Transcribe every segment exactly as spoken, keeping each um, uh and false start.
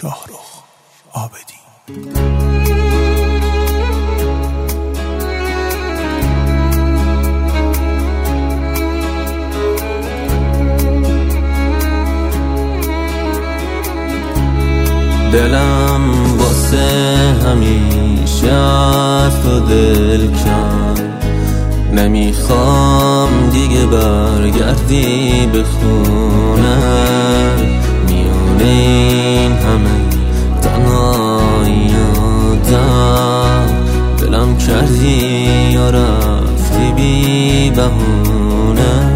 شاهرخ عابدی. دلم واسه همیشه از تو دل کن، نمیخوام دیگه برگردی به خونه. میونه این همه تنهایی آدم دلم کردی یا رفتی بی بهونه.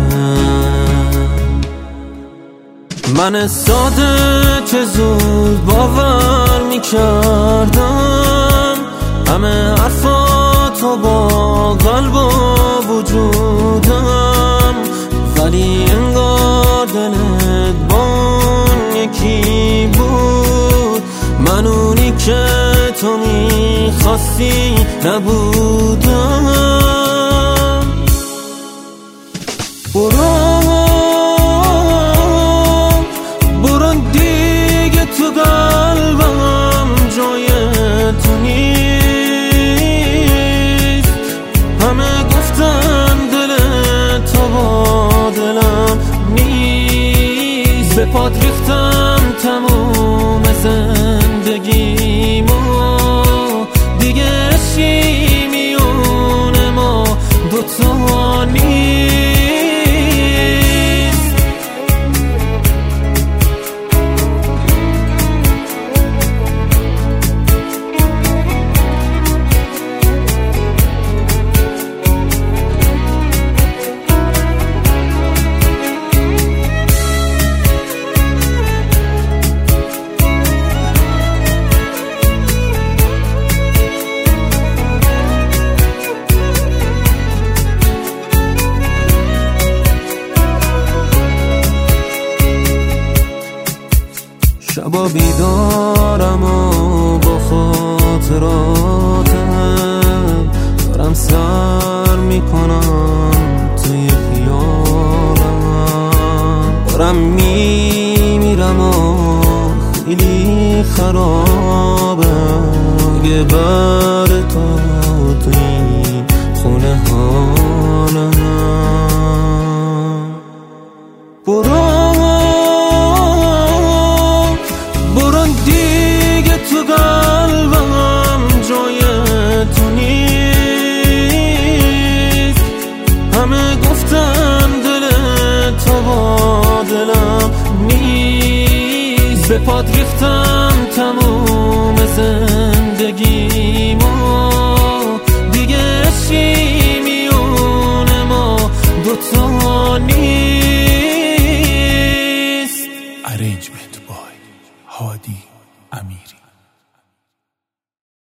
من ساده که زود باور میکردم همه حرفاتو با قلب و وجودم، ولی انگار دلت با اون یکی بود. من اونی که تو میخواستی نبودم. برو تو قلبم جای تو نیست. همه گفتن دل تو با دلم نیست. به پات ریختم تموم زندگیمو، دیگه عشقی میونه ما دوتا نیست. شبا بیدارم و با خاطراتم دارم سر میکنم توی خیالم. دارم میمیرم و خیلی خرابم اگه بعد تو توی خونه حالم. برو دیگه تو قلبم جای تو نیست. همه گفتن دل تو با دلم نیست. به پات ریختم تموم زندگیمو، دیگه عشقی میونه ما دوتا نیست. Arrangement by هادی امیری.